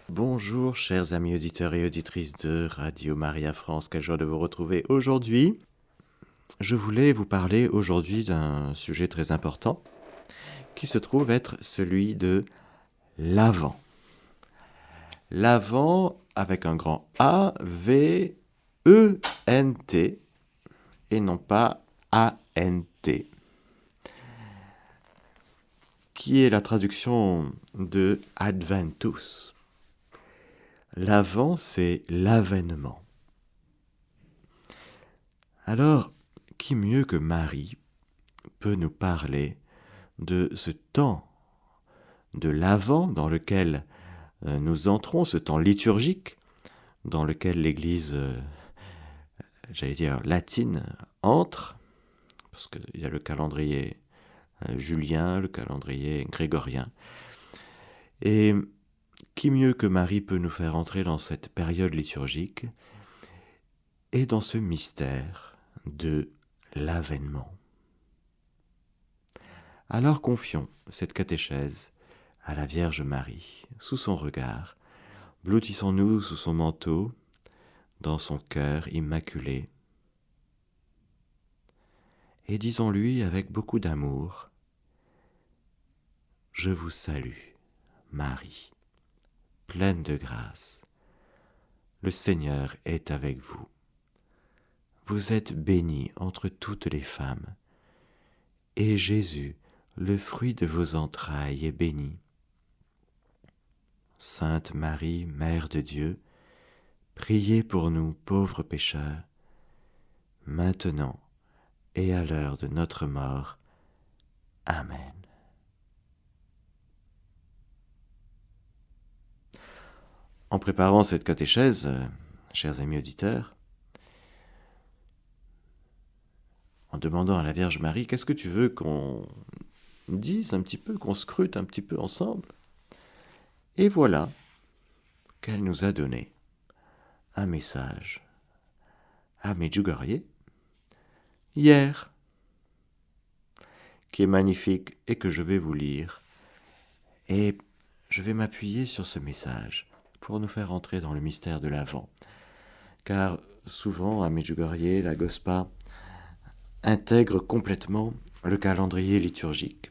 Bonjour chers amis auditeurs et auditrices de Radio Maria France, quelle joie de vous retrouver aujourd'hui. Je voulais vous parler aujourd'hui d'un sujet très important qui se trouve être celui de l'Avent. L'Avent avec un grand A, V, E, N, T et non pas A, N, T, qui est la traduction de Adventus. L'Avent, c'est l'avènement. Alors, qui mieux que Marie peut nous parler de ce temps de l'Avent dans lequel nous entrons, ce temps liturgique dans lequel l'Église, latine, entre, parce qu'il y a le calendrier julien, le calendrier grégorien. Et qui mieux que Marie peut nous faire entrer dans cette période liturgique et dans ce mystère de l'avènement. Alors confions cette catéchèse à la Vierge Marie, sous son regard, blottissons-nous sous son manteau, dans son cœur immaculé, et disons-lui avec beaucoup d'amour, « Je vous salue, Marie, pleine de grâce, le Seigneur est avec vous. Vous êtes bénie entre toutes les femmes, et Jésus, le fruit de vos entrailles, est béni. Sainte Marie, Mère de Dieu, priez pour nous pauvres pécheurs, maintenant et à l'heure de notre mort. Amen. » En préparant cette catéchèse, chers amis auditeurs, en demandant à la Vierge Marie, qu'est-ce que tu veux qu'on dise un petit peu, qu'on scrute un petit peu ensemble? Et voilà qu'elle nous a donné un message à Medjugorje, hier, qui est magnifique et que je vais vous lire. Et je vais m'appuyer sur ce message pour nous faire entrer dans le mystère de l'Avent. Car souvent à Medjugorje, la Gospa intègre complètement le calendrier liturgique.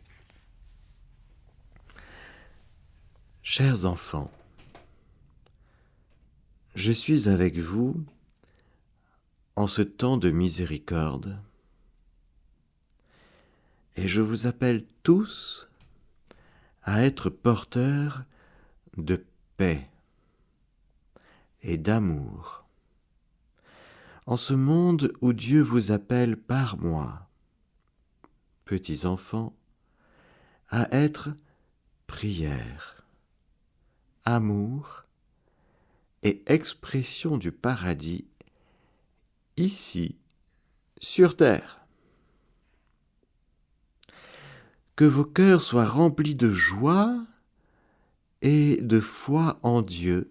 Chers enfants, je suis avec vous en ce temps de miséricorde et je vous appelle tous à être porteurs de paix et d'amour. En ce monde où Dieu vous appelle par moi, petits enfants, à être prière, amour et expression du paradis ici, sur terre. Que vos cœurs soient remplis de joie et de foi en Dieu,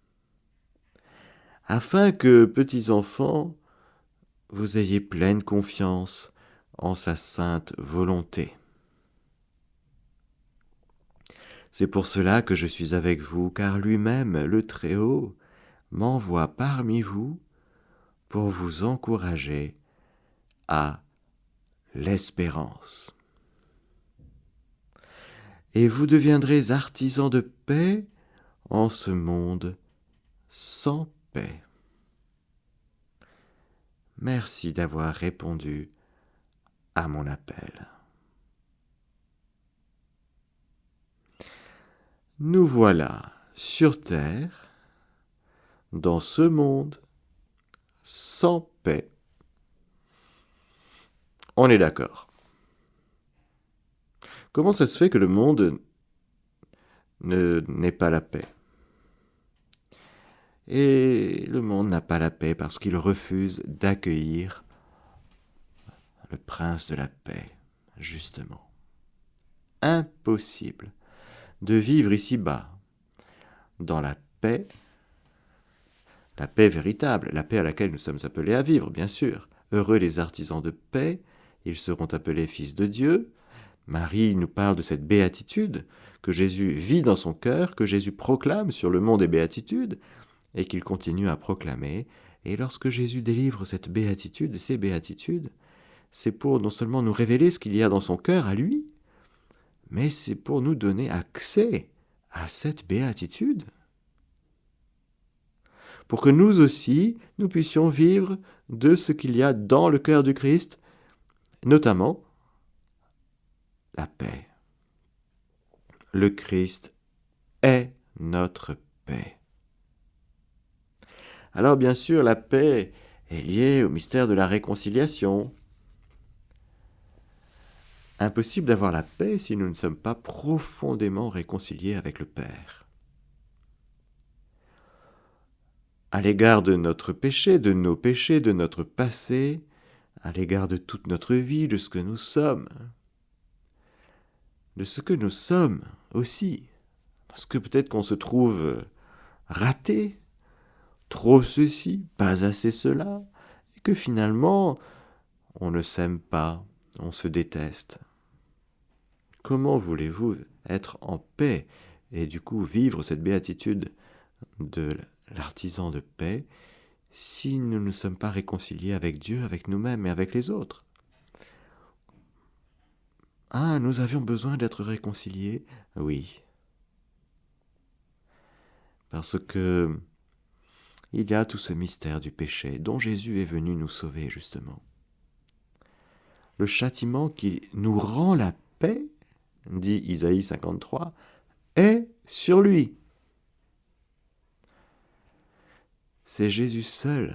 afin que, petits enfants, vous ayez pleine confiance en sa sainte volonté. C'est pour cela que je suis avec vous, car lui-même, le Très-Haut, m'envoie parmi vous pour vous encourager à l'espérance. Et vous deviendrez artisans de paix en ce monde sans paix. Merci d'avoir répondu à mon appel. Nous voilà sur terre, dans ce monde sans paix. On est d'accord. Comment ça se fait que le monde n'ait pas la paix? Et le monde n'a pas la paix parce qu'il refuse d'accueillir le prince de la paix, justement. Impossible de vivre ici-bas dans la paix véritable, la paix à laquelle nous sommes appelés à vivre, bien sûr. Heureux les artisans de paix, ils seront appelés fils de Dieu, Marie nous parle de cette béatitude que Jésus vit dans son cœur, que Jésus proclame sur le mont des béatitudes, et qu'il continue à proclamer. Et lorsque Jésus délivre cette béatitude, ces béatitudes, c'est pour non seulement nous révéler ce qu'il y a dans son cœur à lui, mais c'est pour nous donner accès à cette béatitude. Pour que nous aussi, nous puissions vivre de ce qu'il y a dans le cœur du Christ, notamment la paix. Le Christ est notre paix. Alors bien sûr, la paix est liée au mystère de la réconciliation. Impossible d'avoir la paix si nous ne sommes pas profondément réconciliés avec le Père. À l'égard de notre péché, de nos péchés, de notre passé, à l'égard de toute notre vie, de ce que nous sommes, aussi, parce que peut-être qu'on se trouve raté, trop ceci, pas assez cela, et que finalement, on ne s'aime pas, on se déteste. Comment voulez-vous être en paix et du coup vivre cette béatitude de l'artisan de paix si nous ne sommes pas réconciliés avec Dieu, avec nous-mêmes et avec les autres? Ah, nous avions besoin d'être réconciliés? Oui. Parce que il y a tout ce mystère du péché dont Jésus est venu nous sauver justement. Le châtiment qui nous rend la paix, dit Isaïe 53, est sur lui. C'est Jésus seul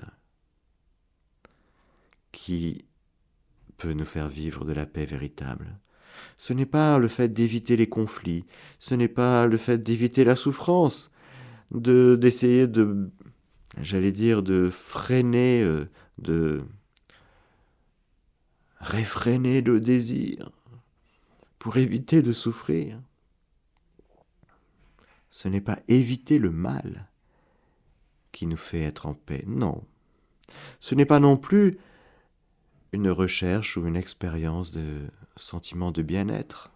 qui peut nous faire vivre de la paix véritable. Ce n'est pas le fait d'éviter les conflits, ce n'est pas le fait d'éviter la souffrance, d'essayer de freiner, de réfréner le désir pour éviter de souffrir. Ce n'est pas éviter le mal qui nous fait être en paix, non. Ce n'est pas non plus une recherche ou une expérience de sentiment de bien-être.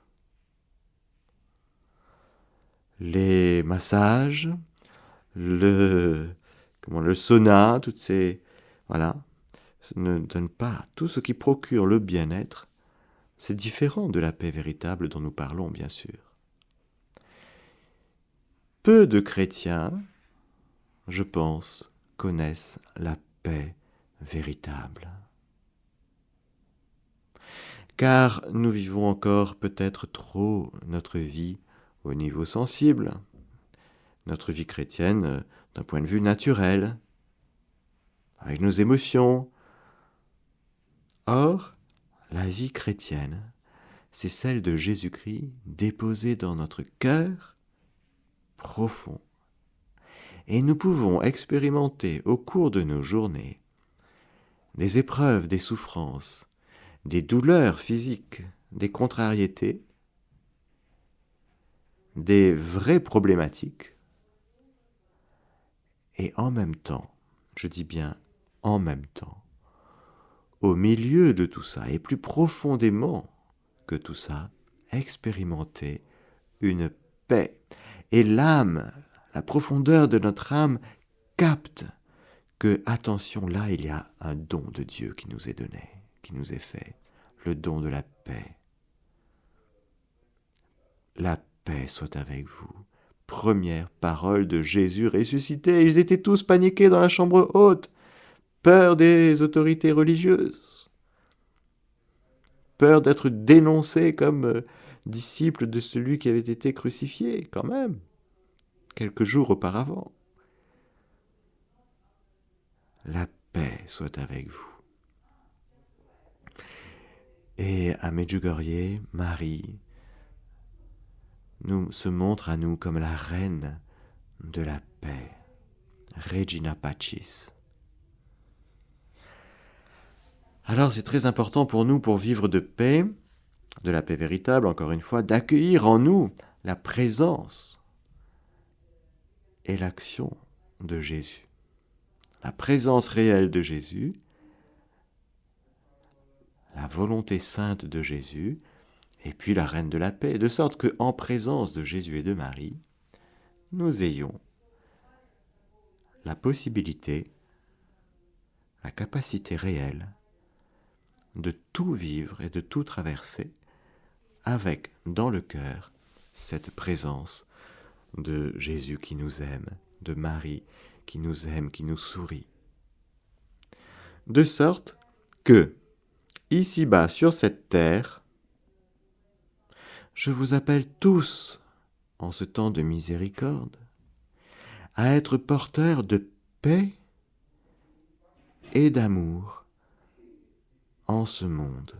Les massages, le sauna, toutes ces... Voilà, ça ne donne pas tout ce qui procure le bien-être. C'est différent de la paix véritable dont nous parlons, bien sûr. Peu de chrétiens, je pense, connaissent la paix véritable. Car nous vivons encore peut-être trop notre vie au niveau sensible, notre vie chrétienne d'un point de vue naturel, avec nos émotions. Or, la vie chrétienne, c'est celle de Jésus-Christ déposée dans notre cœur profond. Et nous pouvons expérimenter au cours de nos journées des épreuves, des souffrances, des douleurs physiques, des contrariétés, des vraies problématiques, et en même temps, je dis bien en même temps, au milieu de tout ça, et plus profondément que tout ça, expérimenter une paix. Et l'âme, la profondeur de notre âme capte que, attention, là, il y a un don de Dieu qui nous est donné, qui nous est fait, le don de la paix. La paix soit avec vous. Première parole de Jésus ressuscité. Ils étaient tous paniqués dans la chambre haute, peur des autorités religieuses, peur d'être dénoncés comme disciples de celui qui avait été crucifié, quand même, quelques jours auparavant. La paix soit avec vous. Et à Medjugorje, Marie se montre à nous comme la reine de la paix, Regina Pacis. Alors c'est très important pour nous, pour vivre de la paix véritable, encore une fois, d'accueillir en nous la présence et l'action de Jésus. La présence réelle de Jésus, la volonté sainte de Jésus, et puis la reine de la paix, de sorte que, en présence de Jésus et de Marie, nous ayons la possibilité, la capacité réelle de tout vivre et de tout traverser avec dans le cœur cette présence de Jésus qui nous aime, de Marie qui nous aime, qui nous sourit. De sorte que, ici-bas sur cette terre, je vous appelle tous, en ce temps de miséricorde, à être porteurs de paix et d'amour en ce monde,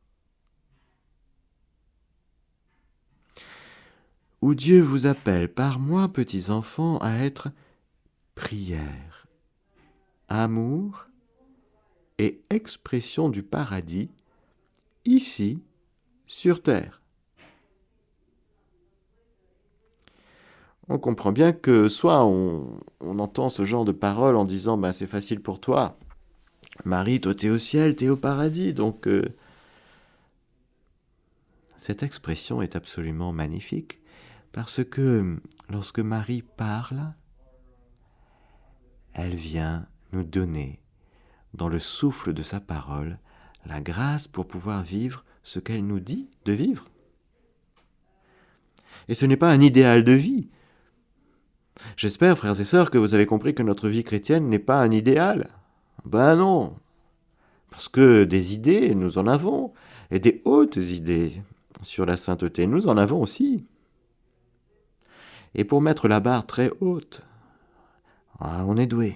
où Dieu vous appelle par moi, petits enfants, à être prière, amour et expression du paradis, ici, sur terre. On comprend bien que soit on entend ce genre de paroles en disant « c'est facile pour toi, Marie, toi t'es au ciel, t'es au paradis », donc cette expression est absolument magnifique, parce que lorsque Marie parle, elle vient nous donner, dans le souffle de sa parole, la grâce pour pouvoir vivre ce qu'elle nous dit de vivre. Et ce n'est pas un idéal de vie. J'espère, frères et sœurs, que vous avez compris que notre vie chrétienne n'est pas un idéal. Ben non, parce que des idées, nous en avons, et des hautes idées sur la sainteté, nous en avons aussi. Et pour mettre la barre très haute, on est doué.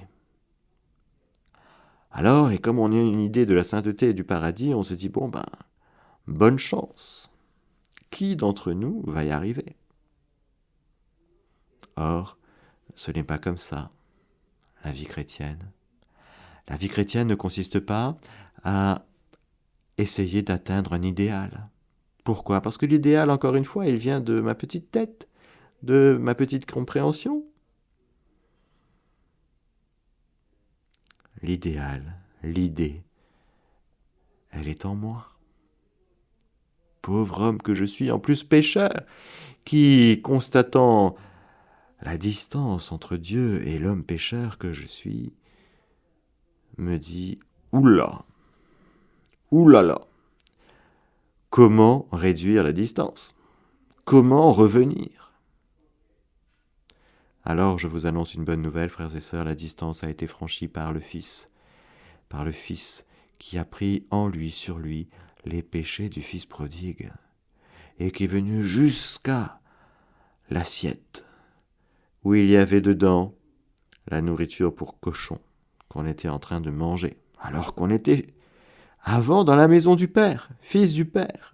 Alors, et comme on a une idée de la sainteté et du paradis, on se dit, bonne chance. Qui d'entre nous va y arriver? Or, ce n'est pas comme ça, la vie chrétienne. La vie chrétienne ne consiste pas à essayer d'atteindre un idéal. Pourquoi? Parce que l'idéal, encore une fois, il vient de ma petite tête, de ma petite compréhension. L'idéal, l'idée, elle est en moi. Pauvre homme que je suis, en plus pécheur, qui, constatant la distance entre Dieu et l'homme pécheur que je suis, me dit « Oula, oulala, comment réduire la distance? Comment revenir ?» Alors je vous annonce une bonne nouvelle, frères et sœurs, la distance a été franchie par le Fils qui a pris en lui, sur lui, les péchés du Fils prodigue, et qui est venu jusqu'à l'assiette, où il y avait dedans la nourriture pour cochons qu'on était en train de manger, alors qu'on était avant dans la maison du Père, Fils du Père.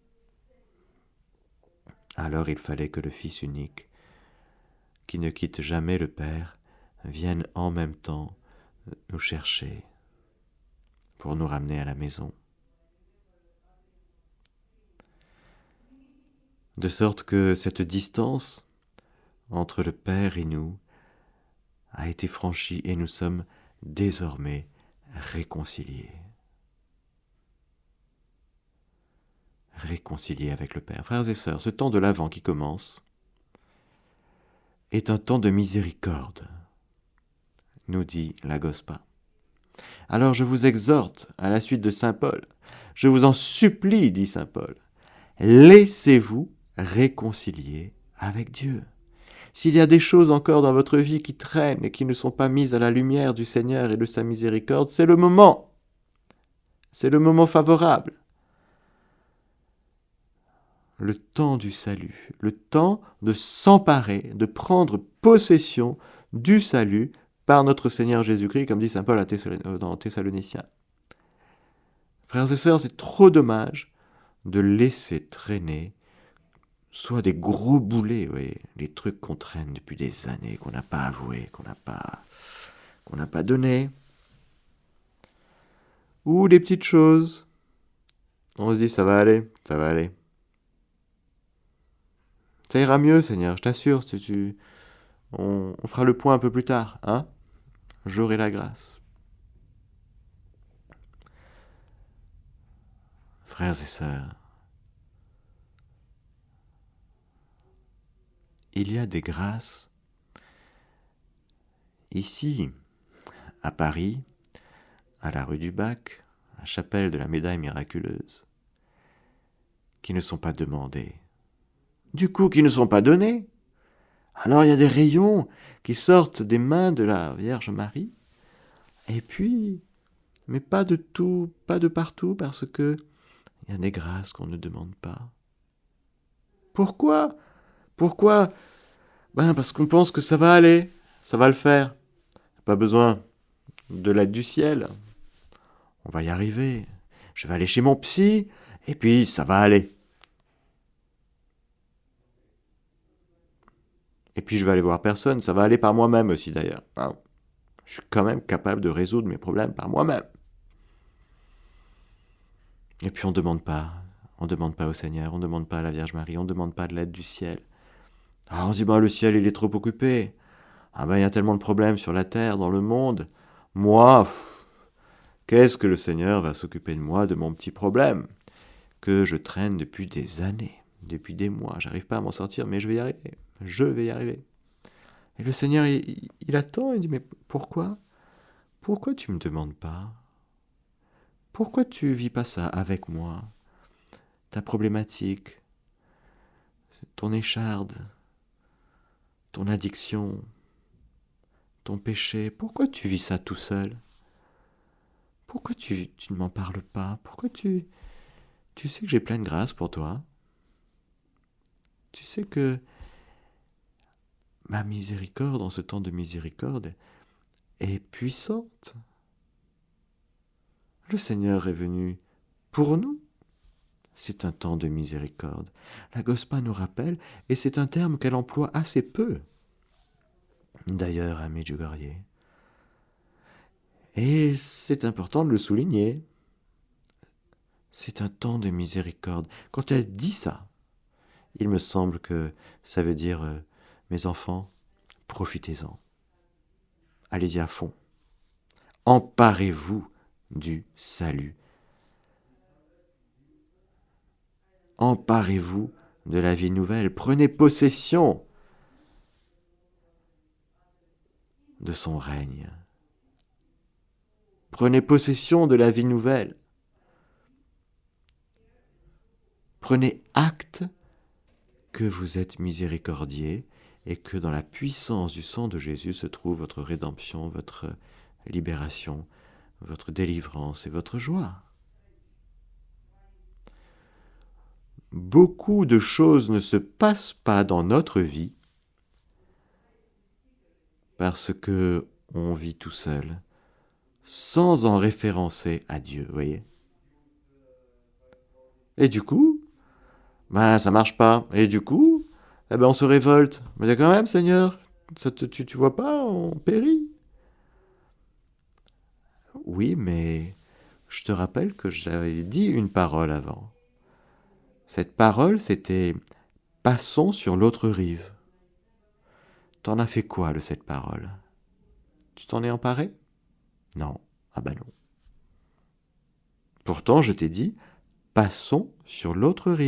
Alors il fallait que le Fils unique, qui ne quitte jamais le Père, vienne en même temps nous chercher pour nous ramener à la maison. De sorte que cette distance entre le Père et nous a été franchie et nous sommes désormais réconciliés. Réconciliés avec le Père. Frères et sœurs, ce temps de l'Avent qui commence est un temps de miséricorde, nous dit l'Agospa. Alors je vous exhorte, à la suite de saint Paul, je vous en supplie, dit saint Paul, laissez-vous réconcilier avec Dieu. S'il y a des choses encore dans votre vie qui traînent et qui ne sont pas mises à la lumière du Seigneur et de sa miséricorde, c'est le moment. C'est le moment favorable. Le temps du salut, le temps de s'emparer, de prendre possession du salut par notre Seigneur Jésus-Christ, comme dit saint Paul dans Thessaloniciens. Frères et sœurs, c'est trop dommage de laisser traîner soit des gros boulets, les trucs qu'on traîne depuis des années, qu'on n'a pas avoué, qu'on n'a pas donné, ou des petites choses. On se dit, ça va aller. Ça ira mieux, Seigneur, je t'assure, on fera le point un peu plus tard, hein? J'aurai la grâce. Frères et sœurs, il y a des grâces ici, à Paris, à la rue du Bac, à la chapelle de la Médaille miraculeuse, qui ne sont pas demandées, du coup qui ne sont pas données. Alors il y a des rayons qui sortent des mains de la Vierge Marie, et puis, mais pas de tout, pas de partout, parce que il y a des grâces qu'on ne demande pas. Pourquoi? Pourquoi? Parce qu'on pense que ça va aller, ça va le faire. Pas besoin de l'aide du ciel. On va y arriver. Je vais aller chez mon psy, et puis ça va aller. Et puis je vais aller voir personne, ça va aller par moi-même aussi d'ailleurs. Je suis quand même capable de résoudre mes problèmes par moi-même. Et puis on ne demande pas au Seigneur, on ne demande pas à la Vierge Marie, on ne demande pas de l'aide du ciel. On se dit, le ciel il est trop occupé. Il y a tellement de problèmes sur la terre, dans le monde. Moi, qu'est-ce que le Seigneur va s'occuper de moi, de mon petit problème que je traîne depuis des années, depuis des mois. J'arrive pas à m'en sortir, mais je vais y arriver. Je vais y arriver. Et le Seigneur, il attend, il dit, mais pourquoi? Pourquoi tu me demandes pas? Pourquoi tu vis pas ça avec moi? Ta problématique, ton écharde, ton addiction, ton péché, pourquoi tu vis ça tout seul? Pourquoi tu ne m'en parles pas? Pourquoi tu sais que j'ai plein de grâce pour toi? Tu sais que ma miséricorde, en ce temps de miséricorde, est puissante. Le Seigneur est venu pour nous. C'est un temps de miséricorde. La Gospa nous rappelle, et c'est un terme qu'elle emploie assez peu, d'ailleurs à Medjugorje. Et c'est important de le souligner. C'est un temps de miséricorde. Quand elle dit ça, il me semble que ça veut dire, mes enfants, profitez-en. Allez-y à fond. Emparez-vous du salut. Emparez-vous de la vie nouvelle. Prenez possession de son règne. Prenez possession de la vie nouvelle. Prenez acte que vous êtes miséricordieux et que dans la puissance du sang de Jésus se trouve votre rédemption, votre libération, votre délivrance et votre joie. Beaucoup de choses ne se passent pas dans notre vie parce que on vit tout seul, sans en référencer à Dieu, voyez. Et du coup, ça marche pas. Et du coup, on se révolte. Mais quand même, Seigneur, tu vois pas, on périt. Oui, mais je te rappelle que j'avais dit une parole avant. Cette parole, c'était « Passons sur l'autre rive ». T'en as fait quoi de cette parole? Tu t'en es emparé? Non. Non. Pourtant, je t'ai dit « Passons sur l'autre rive ».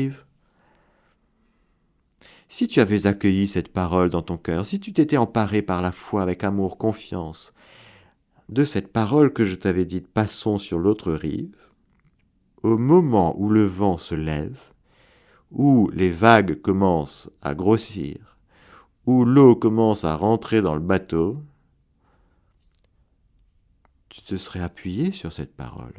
Si tu avais accueilli cette parole dans ton cœur, si tu t'étais emparé par la foi avec amour, confiance, de cette parole que je t'avais dite « Passons sur l'autre rive », au moment où le vent se lève, où les vagues commencent à grossir, où l'eau commence à rentrer dans le bateau, tu te serais appuyé sur cette parole.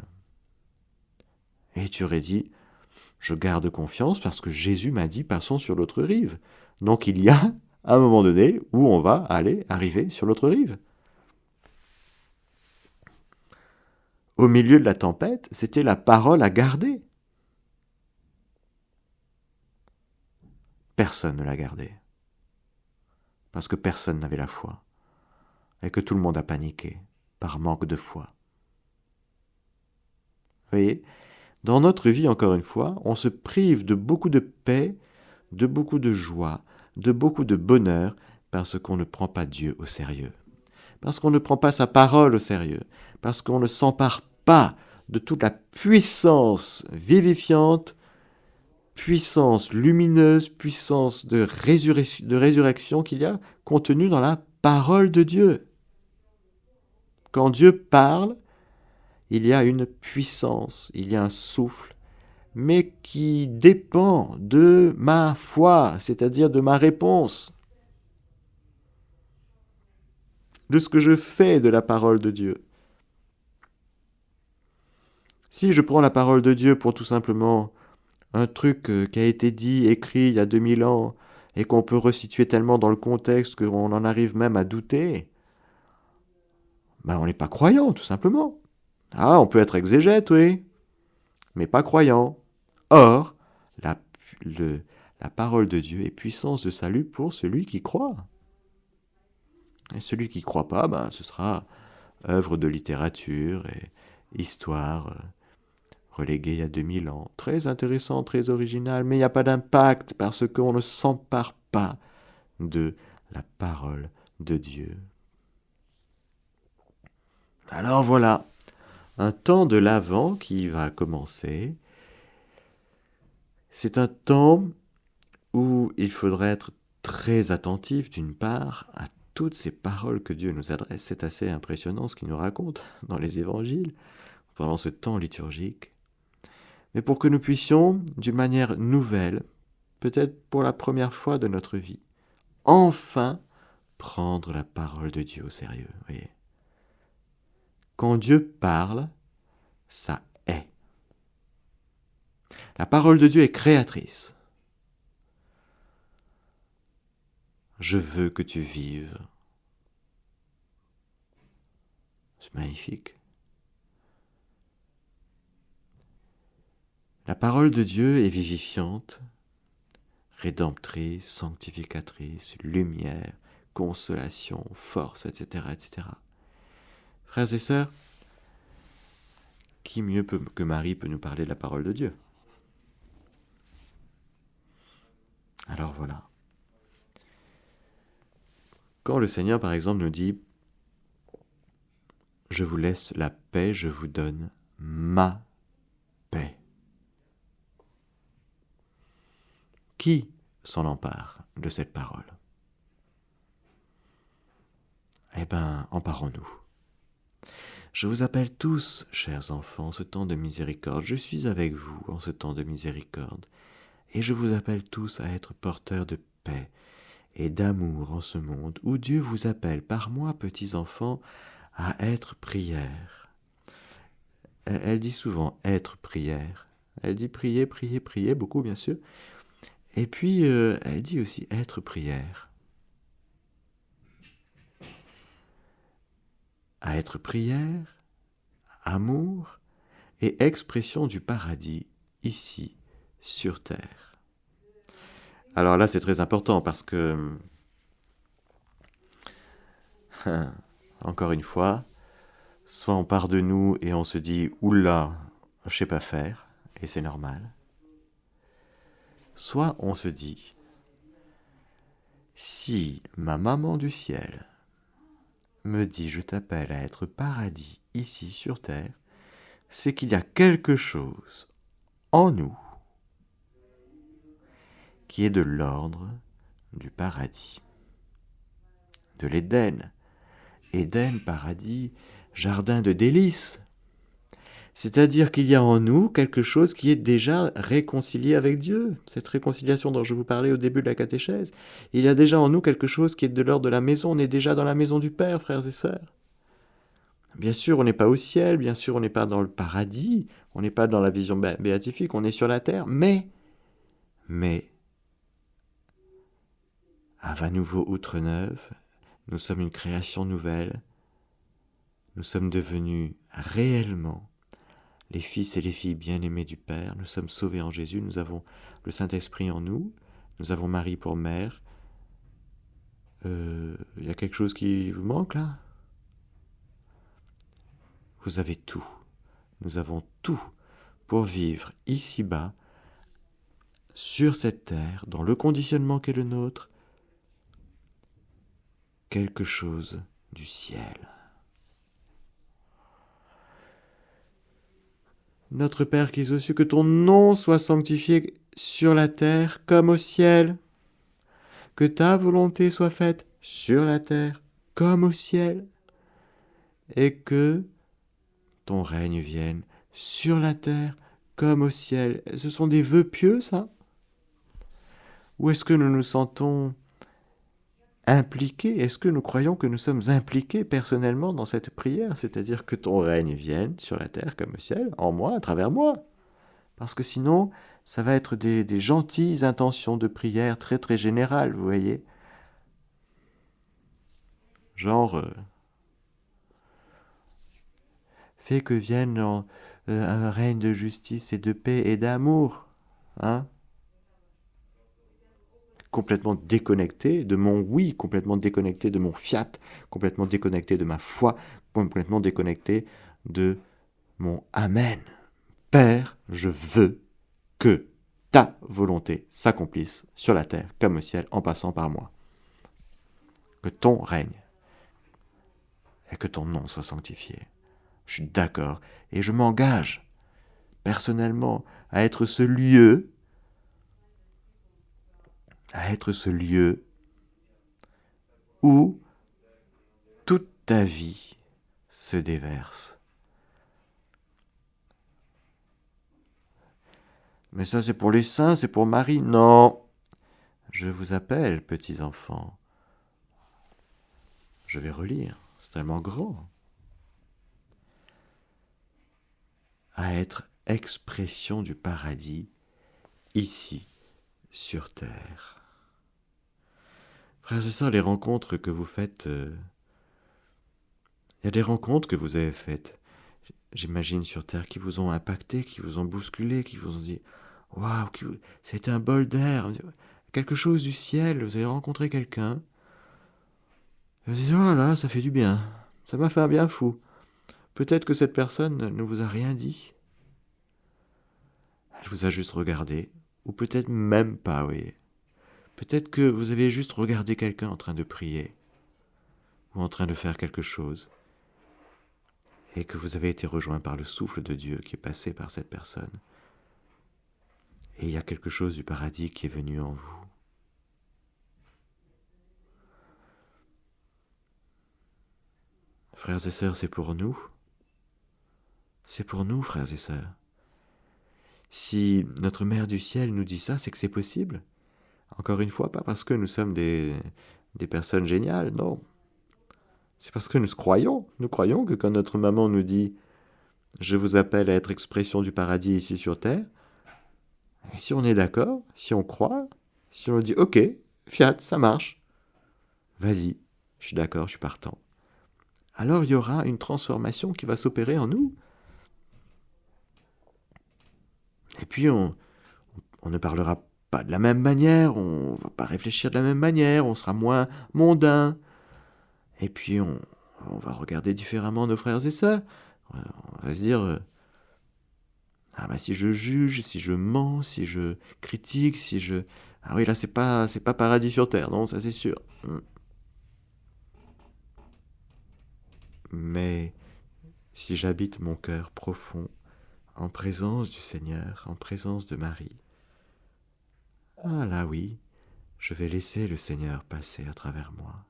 Et tu aurais dit, je garde confiance parce que Jésus m'a dit, passons sur l'autre rive. Donc il y a un moment donné où on va arriver sur l'autre rive. Au milieu de la tempête, c'était la parole à garder. Personne ne l'a gardée. Parce que personne n'avait la foi. Et que tout le monde a paniqué par manque de foi. Vous voyez, dans notre vie, encore une fois, on se prive de beaucoup de paix, de beaucoup de joie, de beaucoup de bonheur, parce qu'on ne prend pas Dieu au sérieux. Parce qu'on ne prend pas sa parole au sérieux. Parce qu'on ne s'empare pas de toute la puissance vivifiante, puissance lumineuse, puissance de résurrection qu'il y a contenue dans la parole de Dieu. Quand Dieu parle, il y a une puissance, il y a un souffle, mais qui dépend de ma foi, c'est-à-dire de ma réponse, de ce que je fais de la parole de Dieu. Si je prends la parole de Dieu pour tout simplement un truc qui a été dit, écrit il y a 2000 ans, et qu'on peut resituer tellement dans le contexte qu'on en arrive même à douter, on n'est pas croyant, tout simplement. Ah, on peut être exégète, oui, mais pas croyant. Or, la parole de Dieu est puissance de salut pour celui qui croit. Et celui qui ne croit pas, ce sera œuvre de littérature et histoire reléguée il y a 2000 ans. Très intéressant, très original, mais il n'y a pas d'impact parce qu'on ne s'empare pas de la parole de Dieu. Alors voilà, un temps de l'Avent qui va commencer. C'est un temps où il faudra être très attentif, d'une part, à toutes ces paroles que Dieu nous adresse. C'est assez impressionnant ce qu'il nous raconte dans les évangiles, pendant ce temps liturgique. Mais pour que nous puissions, d'une manière nouvelle, peut-être pour la première fois de notre vie, enfin prendre la parole de Dieu au sérieux. Voyez. Quand Dieu parle, ça est. La parole de Dieu est créatrice. Je veux que tu vives. C'est magnifique. La parole de Dieu est vivifiante, rédemptrice, sanctificatrice, lumière, consolation, force, etc., etc. Frères et sœurs, qui mieux que Marie peut nous parler de la parole de Dieu? Alors voilà. Quand le Seigneur, par exemple, nous dit « Je vous laisse la paix, je vous donne ma paix ». Qui s'en empare de cette parole? Emparons-nous. Je vous appelle tous, chers enfants, en ce temps de miséricorde. Je suis avec vous en ce temps de miséricorde. Et je vous appelle tous à être porteurs de paix et d'amour en ce monde où Dieu vous appelle par moi, petits enfants, à être prière. Elle dit souvent être prière. Elle dit prier, prier, prier, beaucoup bien sûr. Et puis elle dit aussi être prière. À être prière, amour et expression du paradis ici, sur terre. Alors là, c'est très important parce que, encore une fois, soit on part de nous et on se dit « Oula, je sais pas faire » et c'est normal. Soit on se dit « Si ma maman du ciel me dit « Je t'appelle à être paradis ici sur terre », c'est qu'il y a quelque chose en nous qui est de l'ordre du paradis, de l'Éden. Éden, paradis, jardin de délices. C'est-à-dire qu'il y a en nous quelque chose qui est déjà réconcilié avec Dieu. Cette réconciliation dont je vous parlais au début de la catéchèse. Il y a déjà en nous quelque chose qui est de l'ordre de la maison. On est déjà dans la maison du Père, frères et sœurs. Bien sûr, on n'est pas au ciel, bien sûr, on n'est pas dans le paradis, on n'est pas dans la vision béatifique, on est sur la terre, mais, à va nouveau outre neuve, nous sommes une création nouvelle, nous sommes devenus réellement les fils et les filles bien-aimés du Père, nous sommes sauvés en Jésus, nous avons le Saint-Esprit en nous, nous avons Marie pour mère. Y a quelque chose qui vous manque là? Vous avez tout, nous avons tout pour vivre ici-bas, sur cette terre, dans le conditionnement qu'est le nôtre, quelque chose du ciel. Notre Père qui es aux cieux, que ton nom soit sanctifié, sur la terre comme au ciel. Que ta volonté soit faite sur la terre comme au ciel. Et que ton règne vienne sur la terre comme au ciel. Ce sont des vœux pieux, ça? Ou est-ce que nous nous sentons impliqués? Est-ce que nous croyons que nous sommes impliqués personnellement dans cette prière? C'est-à-dire que ton règne vienne sur la terre comme au ciel, en moi, à travers moi. Parce que sinon, ça va être des gentilles intentions de prière très très générales, vous voyez. Genre, fais que vienne un règne de justice et de paix et d'amour. Hein? Complètement déconnecté de mon oui, complètement déconnecté de mon fiat, complètement déconnecté de ma foi, complètement déconnecté de mon amen. Père, je veux que ta volonté s'accomplisse sur la terre comme au ciel en passant par moi. Que ton règne et que ton nom soit sanctifié. Je suis d'accord et je m'engage personnellement à être ce lieu où toute ta vie se déverse. Mais ça c'est pour les saints, c'est pour Marie. Non, je vous appelle, petits enfants. Je vais relire, c'est tellement grand. À être expression du paradis ici sur terre. Frères et sœurs, les rencontres que vous faites, il y a des rencontres que vous avez faites, j'imagine sur terre, qui vous ont impacté, qui vous ont bousculé, qui vous ont dit « Waouh, c'était un bol d'air !» Quelque chose du ciel, vous avez rencontré quelqu'un, et vous dites « Oh là là, ça fait du bien, ça m'a fait un bien fou. » Peut-être que cette personne ne vous a rien dit. Elle vous a juste regardé, ou peut-être même pas, vous voyez. Peut-être que vous avez juste regardé quelqu'un en train de prier, ou en train de faire quelque chose, et que vous avez été rejoint par le souffle de Dieu qui est passé par cette personne. Et il y a quelque chose du paradis qui est venu en vous. Frères et sœurs, c'est pour nous. C'est pour nous, frères et sœurs. Si notre Mère du Ciel nous dit ça, c'est que c'est possible. Encore une fois, pas parce que nous sommes des personnes géniales, non. C'est parce que nous croyons. Nous croyons que quand notre maman nous dit « Je vous appelle à être expression du paradis ici sur terre », si on est d'accord, si on croit, si on dit « Ok, fiat, ça marche. Vas-y, je suis d'accord, je suis partant. » Alors il y aura une transformation qui va s'opérer en nous. Et puis on ne parlera pas de la même manière, on va pas réfléchir de la même manière, on sera moins mondain. Et puis on va regarder différemment nos frères et sœurs. On va se dire ah bah si je juge, si je mens, si je critique, si je ah oui là c'est pas paradis sur terre, non, ça c'est sûr. Mais si j'habite mon cœur profond en présence du Seigneur, en présence de Marie, ah là oui, je vais laisser le Seigneur passer à travers moi.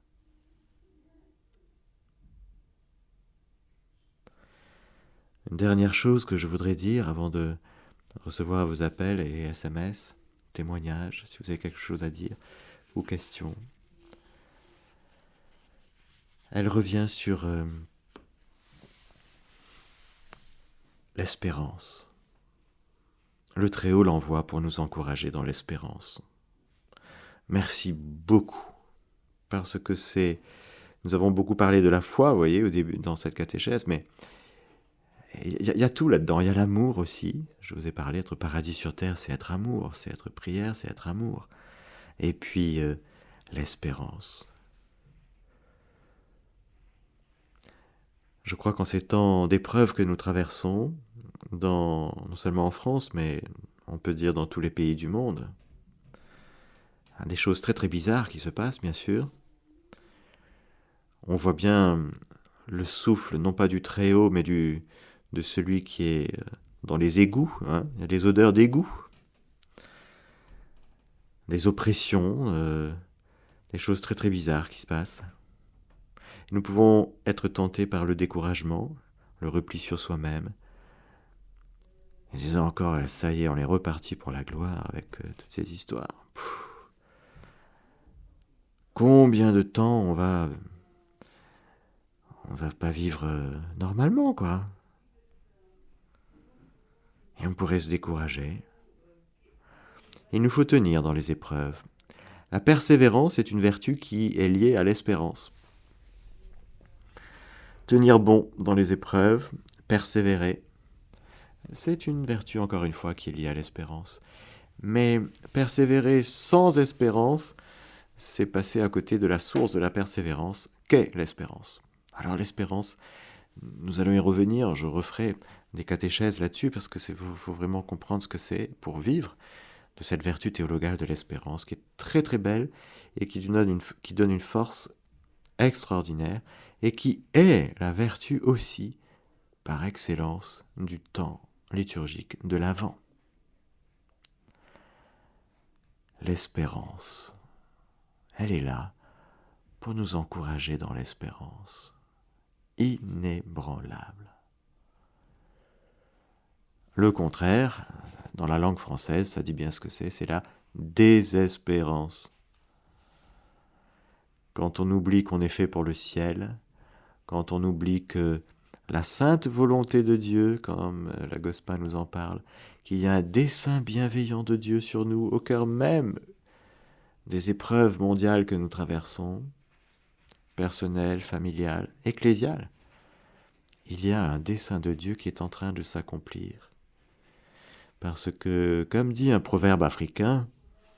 Une dernière chose que je voudrais dire avant de recevoir vos appels et SMS, témoignages, si vous avez quelque chose à dire ou questions. Elle revient sur l'espérance. Le Très-Haut l'envoie pour nous encourager dans l'espérance. Merci beaucoup, parce que nous avons beaucoup parlé de la foi, vous voyez, au début, dans cette catéchèse, mais il y a tout là-dedans. Il y a l'amour aussi. Je vous ai parlé, être paradis sur terre, c'est être amour, c'est être prière, c'est être amour. Et puis, l'espérance. Je crois qu'en ces temps d'épreuves que nous traversons, non seulement en France, mais on peut dire dans tous les pays du monde, des choses très très bizarres qui se passent, bien sûr. On voit bien le souffle, non pas du Très-Haut, mais de celui qui est dans les égouts. Hein. Il y a des odeurs d'égouts. des oppressions, des choses très très bizarres qui se passent. Nous pouvons être tentés par le découragement, le repli sur soi-même, et disant encore, ça y est, on est reparti pour la gloire avec toutes ces histoires. Combien de temps on va pas vivre normalement, quoi. Et on pourrait se décourager. Il nous faut tenir dans les épreuves. La persévérance est une vertu qui est liée à l'espérance. Tenir bon dans les épreuves, persévérer, c'est une vertu, encore une fois, qui est liée à l'espérance. Mais persévérer sans espérance, c'est passer à côté de la source de la persévérance, qu'est l'espérance. Alors l'espérance, nous allons y revenir, je referai des catéchèses là-dessus, parce que faut vraiment comprendre ce que c'est pour vivre de cette vertu théologale de l'espérance, qui est très très belle, et qui donne une force extraordinaire, et qui est la vertu aussi, par excellence, du temps liturgique de l'Avent. L'espérance, elle est là pour nous encourager dans l'espérance, inébranlable. Le contraire, dans la langue française, ça dit bien ce que c'est la désespérance. Quand on oublie qu'on est fait pour le ciel, quand on oublie que la sainte volonté de Dieu, comme la Gospa nous en parle, qu'il y a un dessein bienveillant de Dieu sur nous, au cœur même des épreuves mondiales que nous traversons, personnelles, familiales, ecclésiales, il y a un dessein de Dieu qui est en train de s'accomplir. Parce que, comme dit un proverbe africain,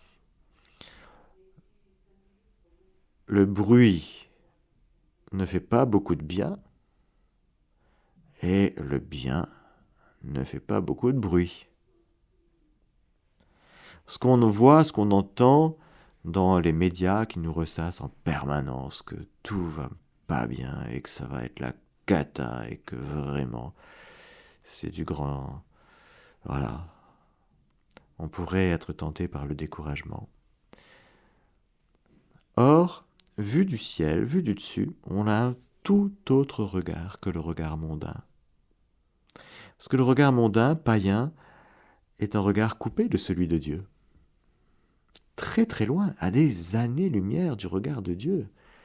le bruit ne fait pas beaucoup de bien, et le bien ne fait pas beaucoup de bruit. Ce qu'on voit, ce qu'on entend dans les médias qui nous ressassent en permanence que tout va pas bien et que ça va être la cata et que vraiment c'est du grand... Voilà. On pourrait être tenté par le découragement. Or, vu du ciel, vu du dessus, on a un tout autre regard que le regard mondain. Parce que le regard mondain, païen, est un regard coupé de celui de Dieu. Très très loin, à des années-lumière du regard de Dieu.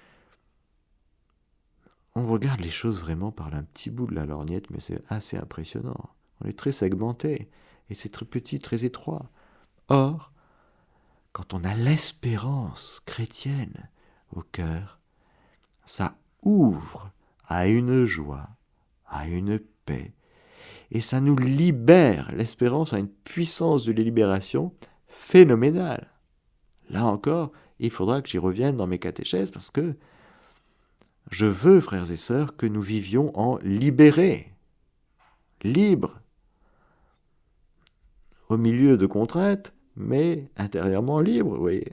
On regarde les choses vraiment par un petit bout de la lorgnette, mais c'est assez impressionnant. On est très segmenté, et c'est très petit, très étroit. Or, quand on a l'espérance chrétienne au cœur, ça ouvre à une joie, à une paix, et ça nous libère. L'espérance a une puissance de libération phénoménale. Là encore, il faudra que j'y revienne dans mes catéchèses, parce que je veux, frères et sœurs, que nous vivions en libérés, libres, au milieu de contraintes, mais intérieurement libres, vous voyez.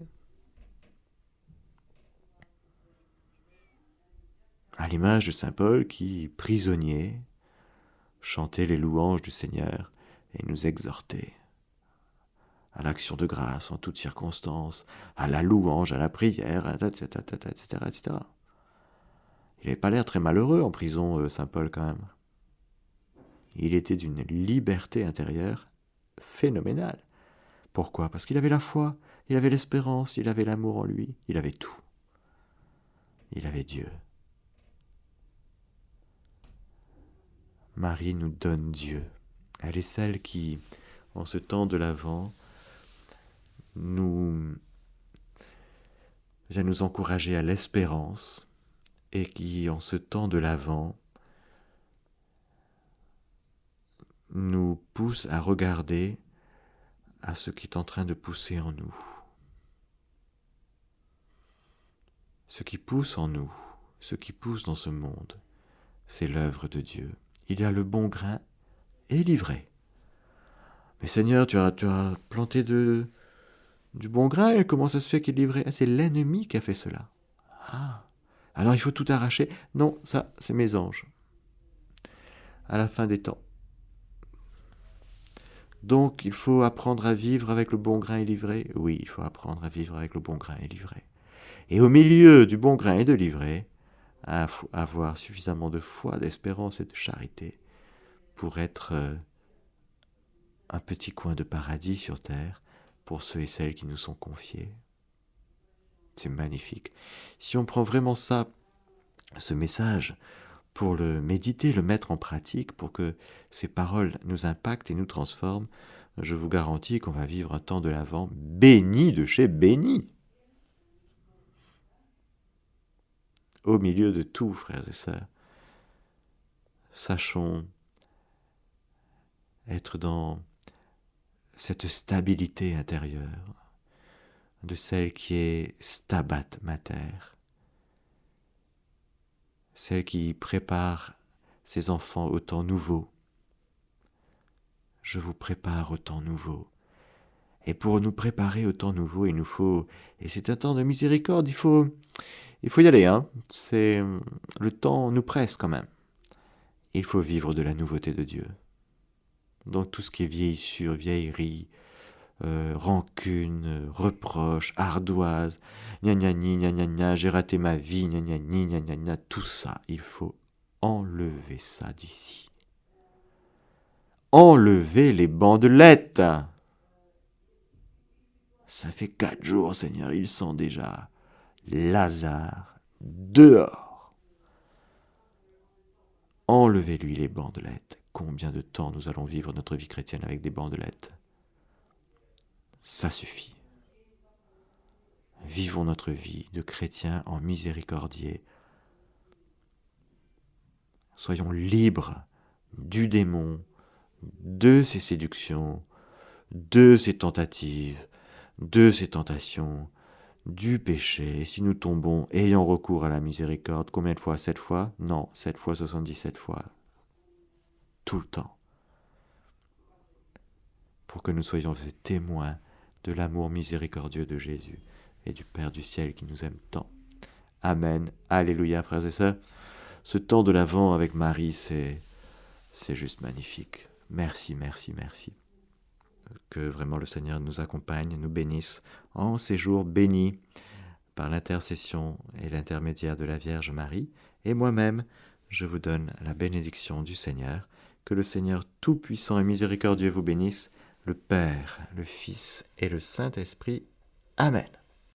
À l'image de saint Paul qui, prisonnier, chantait les louanges du Seigneur et nous exhortait à l'action de grâce en toutes circonstances, à la louange, à la prière, etc., etc. Il n'avait pas l'air très malheureux en prison, saint Paul, quand même. Il était d'une liberté intérieure phénoménale. Pourquoi ? Parce qu'il avait la foi, il avait l'espérance, il avait l'amour en lui, il avait tout. Il avait Dieu. Marie nous donne Dieu. Elle est celle qui, en ce temps de l'Avent, vient nous encourager à l'espérance et qui, en ce temps de l'Avent, nous pousse à regarder à ce qui est en train de pousser en nous. Ce qui pousse en nous, ce qui pousse dans ce monde, c'est l'œuvre de Dieu. Il y a le bon grain et l'ivraie. Mais Seigneur, tu as planté du bon grain, et comment ça se fait qu'il est livré ? C'est l'ennemi qui a fait cela. Ah, alors il faut tout arracher ? Non, ça, c'est mes anges. À la fin des temps, Donc, il faut apprendre à vivre avec le bon grain et l'ivraie. Oui, il faut apprendre à vivre avec le bon grain et l'ivraie. Et au milieu du bon grain et de l'ivraie, avoir suffisamment de foi, d'espérance et de charité pour être un petit coin de paradis sur terre pour ceux et celles qui nous sont confiés. C'est magnifique. Si on prend vraiment ça, ce message, pour le méditer, le mettre en pratique, pour que ces paroles nous impactent et nous transforment, je vous garantis qu'on va vivre un temps de l'Avent béni de chez béni. Au milieu de tout, frères et sœurs, sachons être dans cette stabilité intérieure, de celle qui est stabat mater, celle qui prépare ses enfants au temps nouveau. Je vous prépare au temps nouveau. Et pour nous préparer au temps nouveau, il nous faut, et c'est un temps de miséricorde, il faut y aller, hein. Le temps nous presse quand même. Il faut vivre de la nouveauté de Dieu. Donc tout ce qui est vieillissure, vieillerie, rancune, reproche, ardoise, gna gna gna gna gna gna, j'ai raté ma vie, gna gna gna gna gna gna, tout ça, il faut enlever ça d'ici. Enlever les bandelettes. Ça fait 4 jours, Seigneur, ils sont déjà Lazare dehors. Enlevez-lui les bandelettes. Combien de temps nous allons vivre notre vie chrétienne avec des bandelettes? Ça suffit. Vivons notre vie de chrétiens en miséricordier. Soyons libres du démon, de ses séductions, de ses tentatives, de ses tentations, du péché. Et si nous tombons, ayant recours à la miséricorde, combien de fois? 7 fois? Non, 7 fois 77 fois. Tout le temps. Pour que nous soyons ces témoins de l'amour miséricordieux de Jésus et du Père du ciel qui nous aime tant. Amen. Alléluia, frères et sœurs. Ce temps de l'Avent avec Marie, c'est juste magnifique. Merci, merci, merci. Que vraiment le Seigneur nous accompagne, nous bénisse en ces jours bénis par l'intercession et l'intermédiaire de la Vierge Marie. Et moi-même, je vous donne la bénédiction du Seigneur. Que le Seigneur Tout-Puissant et Miséricordieux vous bénisse, le Père, le Fils et le Saint-Esprit. Amen.